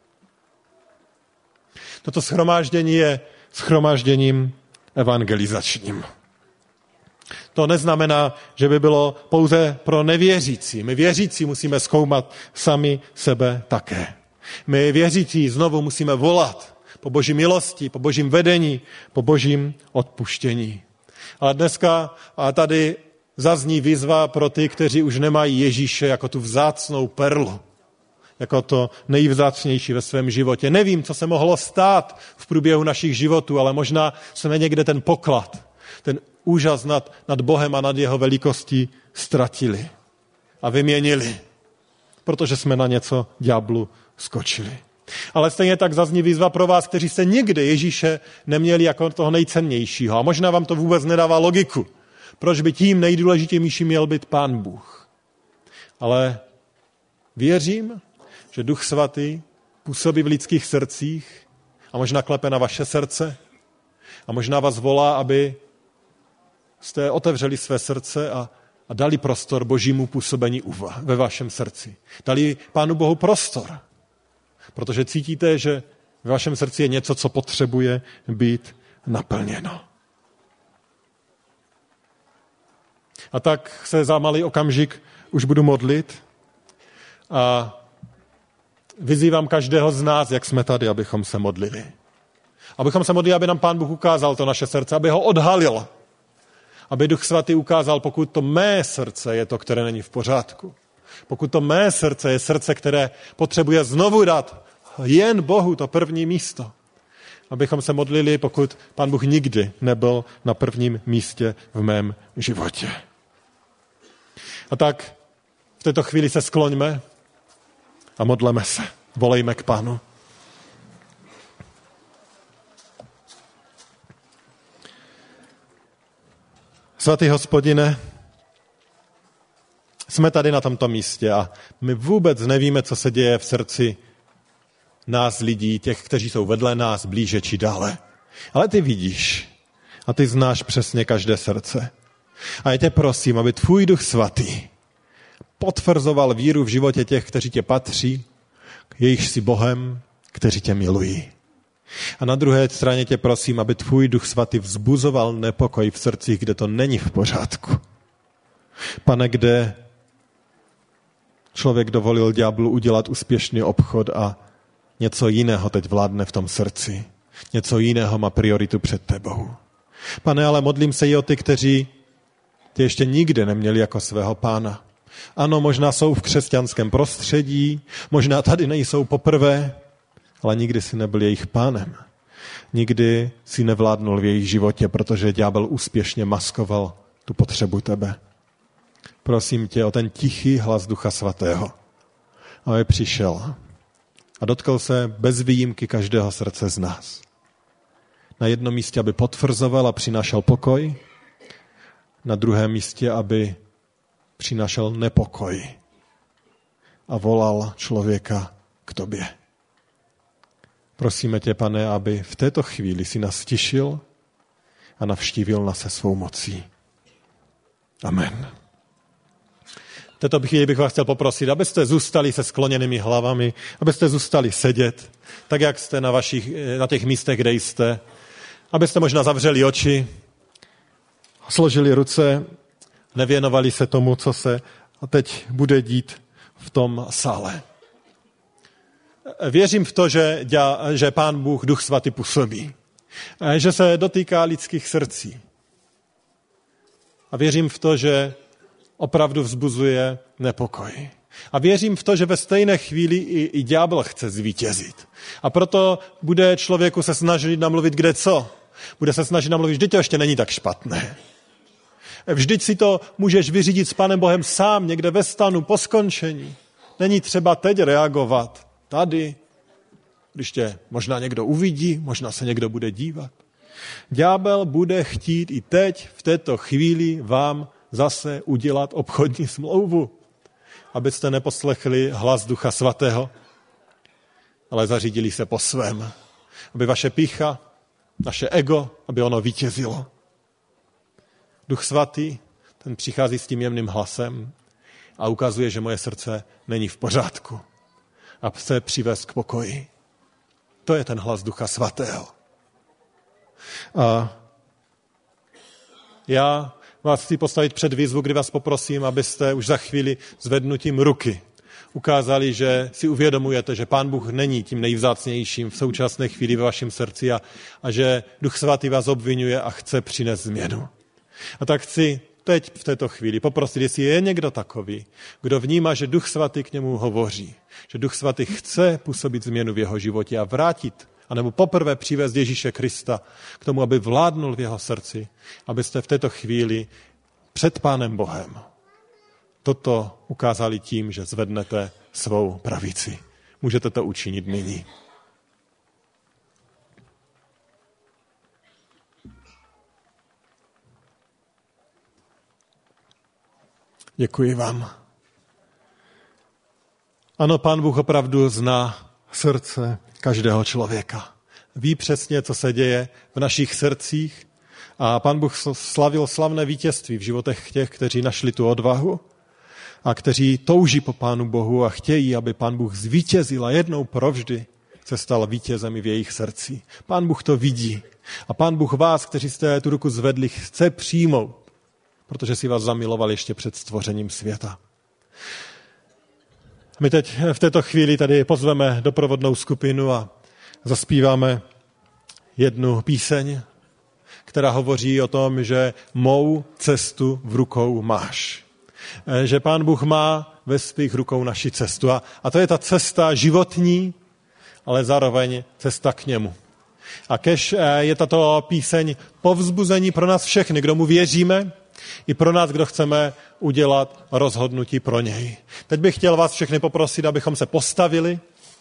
Speaker 1: Toto shromáždění je shromážděním evangelizačním. To neznamená, že by bylo pouze pro nevěřící. My věřící musíme zkoumat sami sebe také. My věřící znovu musíme volat po boží milosti, po božím vedení, po božím odpuštění. Ale dneska tady zazní výzva pro ty, kteří už nemají Ježíše jako tu vzácnou perlu, jako to nejvzácnější ve svém životě. Nevím, co se mohlo stát v průběhu našich životů, ale možná jsme někde ten poklad, ten úžas nad Bohem a nad jeho velikostí ztratili a vyměnili, protože jsme na něco ďáblu skočili. Ale stejně tak zazní výzva pro vás, kteří jste nikdy Ježíše neměli jako toho nejcennějšího. A možná vám to vůbec nedává logiku. Proč by tím nejdůležitějším měl být Pán Bůh? Ale věřím, že Duch Svatý působí v lidských srdcích a možná klepe na vaše srdce a možná vás volá, aby jste otevřeli své srdce a dali prostor božímu působení ve vašem srdci. Dali Pánu Bohu prostor, protože cítíte, že ve vašem srdci je něco, co potřebuje být naplněno. A tak se za malý okamžik už budu modlit a vyzývám každého z nás, jak jsme tady, abychom se modlili. Abychom se modlili, aby nám Pán Bůh ukázal to naše srdce, aby ho odhalil. Aby Duch Svatý ukázal, pokud to mé srdce je to, které není v pořádku. Pokud to mé srdce je srdce, které potřebuje znovu dát jen Bohu to první místo. Abychom se modlili, pokud Pán Bůh nikdy nebyl na prvním místě v mém životě. A tak v této chvíli se skloňme a modleme se. Volejme k Pánu. Svatý Hospodine, jsme tady na tomto místě a my vůbec nevíme, co se děje v srdci nás lidí, těch, kteří jsou vedle nás, blíže či dále. Ale ty vidíš a ty znáš přesně každé srdce. A já tě prosím, aby tvůj Duch Svatý potvrzoval víru v životě těch, kteří tě patří, jejichž jsi Bohem, kteří tě milují. A na druhé straně tě prosím, aby tvůj Duch Svatý vzbuzoval nepokoj v srdcích, kde to není v pořádku. Pane, kde člověk dovolil ďáblu udělat úspěšný obchod a něco jiného teď vládne v tom srdci. Něco jiného má prioritu před tebou. Pane, ale modlím se i o ty, kteří tě ještě nikdy neměli jako svého Pána. Ano, možná jsou v křesťanském prostředí, možná tady nejsou poprvé, ale nikdy si nebyl jejich pánem. Nikdy si nevládnul v jejich životě, protože ďábel úspěšně maskoval tu potřebu tebe. Prosím tě o ten tichý hlas Ducha Svatého, aby přišel a dotkl se bez výjimky každého srdce z nás. Na jednom místě, aby potvrzoval a přinášel pokoj, na druhém místě, aby přinášel nepokoj a volal člověka k tobě. Prosíme tě, Pane, aby v této chvíli si nás stišil a navštívil nás se svou mocí. Amen. V této chvíli bych vás chtěl poprosit, abyste zůstali se skloněnými hlavami, abyste zůstali sedět, tak jak jste na těch místech, kde jste, abyste možná zavřeli oči, složili ruce, nevěnovali se tomu, co se teď bude dít v tom sále. Věřím v to, že Pán Bůh, Duch Svatý působí, že se dotýká lidských srdcí. A věřím v to, že opravdu vzbuzuje nepokoj. A věřím v to, že ve stejné chvíli i ďábel chce zvítězit. A proto bude člověku se snažit namluvit kde co. Bude se snažit namluvit, vždyť to ještě není tak špatné. Vždyť si to můžeš vyřídit s Pánem Bohem sám, někde ve stanu, po skončení. Není třeba teď reagovat. Tady, když tě možná někdo uvidí, možná se někdo bude dívat. Ďábel bude chtít i teď, v této chvíli, vám zase udělat obchodní smlouvu, abyste neposlechli hlas Ducha Svatého, ale zařídili se po svém. Aby vaše pýcha, naše ego, aby ono vítězilo. Duch Svatý, ten přichází s tím jemným hlasem a ukazuje, že moje srdce není v pořádku a chce přivést k pokoji. To je ten hlas Ducha Svatého. A já vás chci postavit před výzvu, kdy vás poprosím, abyste už za chvíli zvednutím ruky ukázali, že si uvědomujete, že Pán Bůh není tím nejvzácnějším v současné chvíli ve vašem srdci a že Duch Svatý vás obvinuje a chce přinést změnu. A tak chci teď v této chvíli poprosit, jestli je někdo takový, kdo vnímá, že Duch Svatý k němu hovoří, že Duch Svatý chce působit změnu v jeho životě a vrátit, anebo poprvé přivést Ježíše Krista k tomu, aby vládnul v jeho srdci, abyste v této chvíli před Pánem Bohem toto ukázali tím, že zvednete svou pravici. Můžete to učinit nyní. Děkuji vám. Ano, Pán Bůh opravdu zná srdce každého člověka. Ví přesně, co se děje v našich srdcích a Pán Bůh slavil slavné vítězství v životech těch, kteří našli tu odvahu a kteří touží po Pánu Bohu a chtějí, aby Pán Bůh zvítězil a jednou provždy se stal vítězem i v jejich srdci. Pán Bůh to vidí a Pán Bůh vás, kteří jste tu ruku zvedli, chce přijmout, protože si vás zamiloval ještě před stvořením světa. My teď v této chvíli tady pozveme doprovodnou skupinu a zaspíváme jednu píseň, která hovoří o tom, že mou cestu v rukou máš. Že Pán Bůh má ve svých rukou naši cestu. A to je ta cesta životní, ale zároveň cesta k němu. A kež je tato píseň povzbuzení pro nás všechny, kdo mu věříme, i pro nás, kdo chceme udělat rozhodnutí pro něj. Teď bych chtěl vás všechny poprosit, abychom se postavili.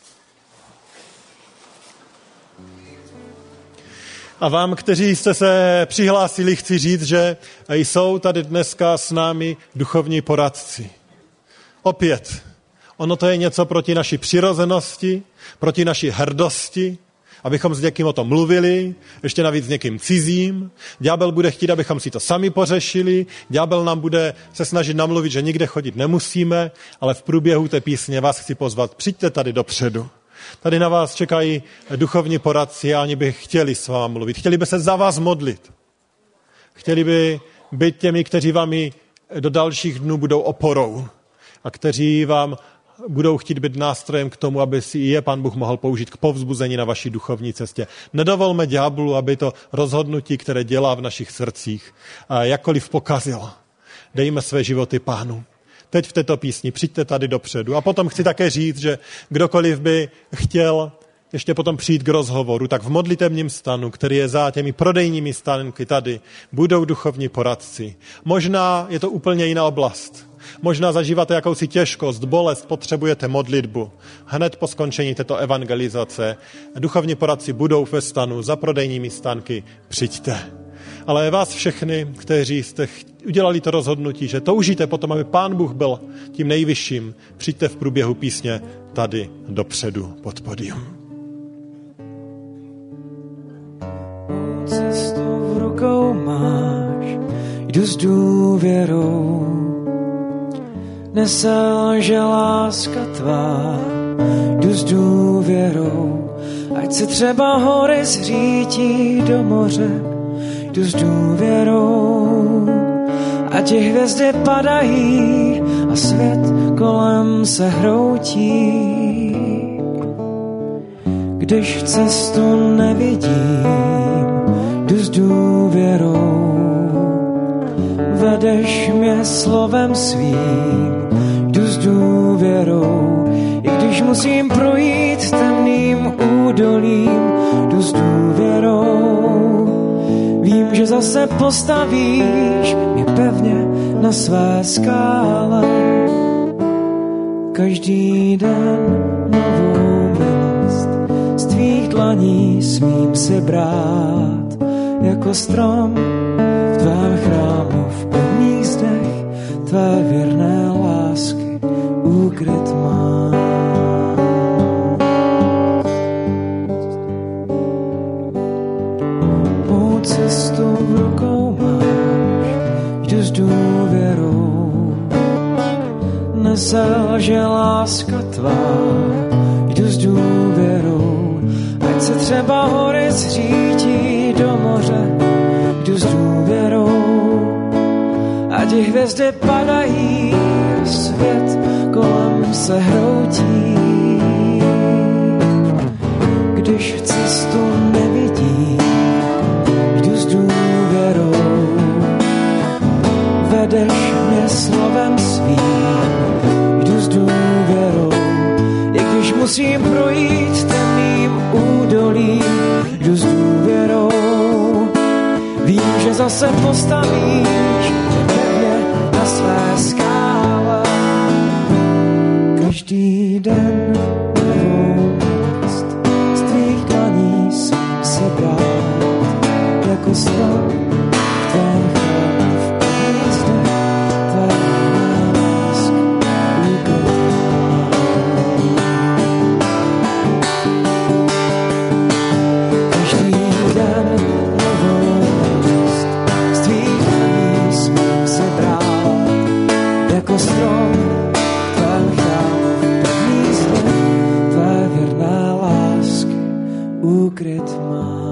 Speaker 1: A vám, kteří jste se přihlásili, chci říct, že jsou tady dneska s námi duchovní poradci. Opět, ono to je něco proti naší přirozenosti, proti naší hrdosti, abychom s někým o tom mluvili, ještě navíc s někým cizím. Ďábel bude chtít, abychom si to sami pořešili. Ďábel nám bude se snažit namluvit, že nikde chodit nemusíme, ale v průběhu té písně vás chci pozvat. Přijďte tady dopředu. Tady na vás čekají duchovní poradci a oni by chtěli s vámi mluvit. Chtěli by se za vás modlit. Chtěli by být těmi, kteří vám i do dalších dnů budou oporou a kteří vám budou chtít být nástrojem k tomu, aby si je Pán Bůh mohl použít k povzbuzení na vaší duchovní cestě. Nedovolme ďáblu, aby to rozhodnutí, které dělá v našich srdcích, jakkoliv pokazil. Dejme své životy Pánu. Teď v této písni přijďte tady dopředu. A potom chci také říct, že kdokoliv by chtěl ještě potom přijít k rozhovoru, tak v modlitevním stanu, který je za těmi prodejními stánky tady, budou duchovní poradci. Možná je to úplně jiná oblast. Možná zažíváte jakousi těžkost, bolest, potřebujete modlitbu. Hned po skončení této evangelizace duchovní poradci budou ve stanu za prodejními stánky. Přijďte. Ale vás všechny, kteří jste udělali to rozhodnutí, že toužíte potom, aby Pán Bůh byl tím nejvyšším, přijďte v průběhu písně tady dopředu pod pódium.
Speaker 2: Cestu v rukou máš, jdu s důvěrou, neselže láska tvá, jdu s důvěrou, ať se třeba hory zřítí do moře, jdu s důvěrou, ať i hvězdy padají a svět kolem se hroutí. Když cestu nevidím, jdu s důvěrou, vedeš mě slovem svým, jdu s důvěrou. důvěrou. I když musím projít temným údolím, jdu s důvěrou. Vím, že zase postavíš mě pevně na své skále. Každý den novou milost z tvých dlaní smím si brát. Jako strom v tvém chrámu v pevných zdech tvé věrné lásky úkryt mám. Mou cestu v rukou máš, jdu s důvěrou. Neselže láska tvá, jdu s důvěrou. Ať se třeba hory zřítí do moře, jdu s důvěrou. Ať i hvězdy padají, svět kolem se hroutí. Když cestu nevidím, jdu s důvěrou. Vedeš mě slovem svým, jdu s důvěrou. I když musím projít temným údolím, jdu s důvěrou. Vím, že zase postavíš pevně na své skále. Každý den novou milost z tvých dlaní smím se brát. Jako strom v tvém chrámu v pevných zdech tvé lásky úkryt mám. Každý den novou milost z tvých dlaní smím se brát. Jako strom v tvém chrámu v pevných zdech tvé věrné lásky úkryt mám.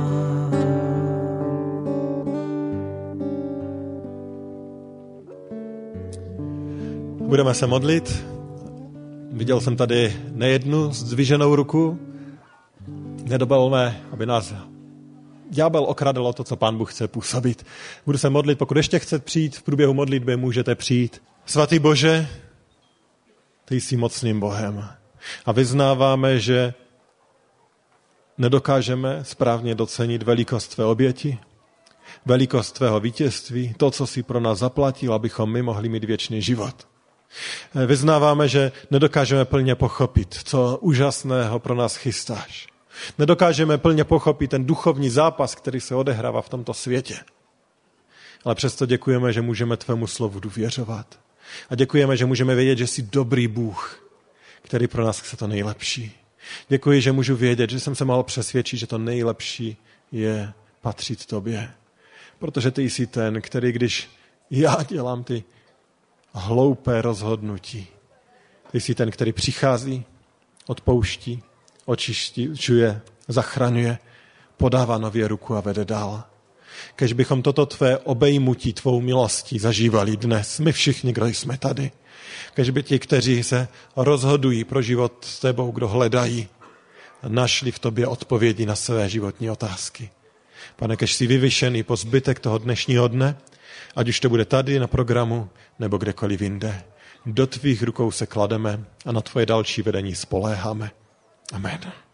Speaker 1: Budeme se modlit. Viděl jsem tady nejednu zdviženou ruku. Nedovolme, aby nás ďábel okradl to, co Pán Bůh chce působit. Budu se modlit, pokud ještě chcete přijít, v průběhu modlitby můžete přijít. Svatý Bože, ty jsi mocným Bohem. A vyznáváme, že nedokážeme správně docenit velikost tvé oběti, velikost tvého vítězství, to, co jsi pro nás zaplatil, abychom my mohli mít věčný život. Vyznáváme, že nedokážeme plně pochopit, co úžasného pro nás chystáš. Nedokážeme plně pochopit ten duchovní zápas, který se odehrává v tomto světě. Ale přesto děkujeme, že můžeme tvému slovu důvěřovat. A děkujeme, že můžeme vědět, že jsi dobrý Bůh, který pro nás chce to nejlepší. Děkuji, že můžu vědět, že jsem se mohl přesvědčit, že to nejlepší je patřit tobě. Protože ty jsi ten, který, když já dělám ty hloupé rozhodnutí, ty jsi ten, který přichází, odpouští, očišťuje, zachraňuje, podává nově ruku a vede dál. Kež bychom toto tvé obejmutí tvou milostí zažívali dnes, my všichni, kdo jsme tady. Kež by ti, kteří se rozhodují pro život s tebou, kdo hledají, našli v tobě odpovědi na své životní otázky. Pane, kež jsi vyvyšený po zbytek toho dnešního dne, ať už to bude tady na programu, nebo kdekoliv jinde. Do tvých rukou se klademe a na tvoje další vedení spoléháme. Amen.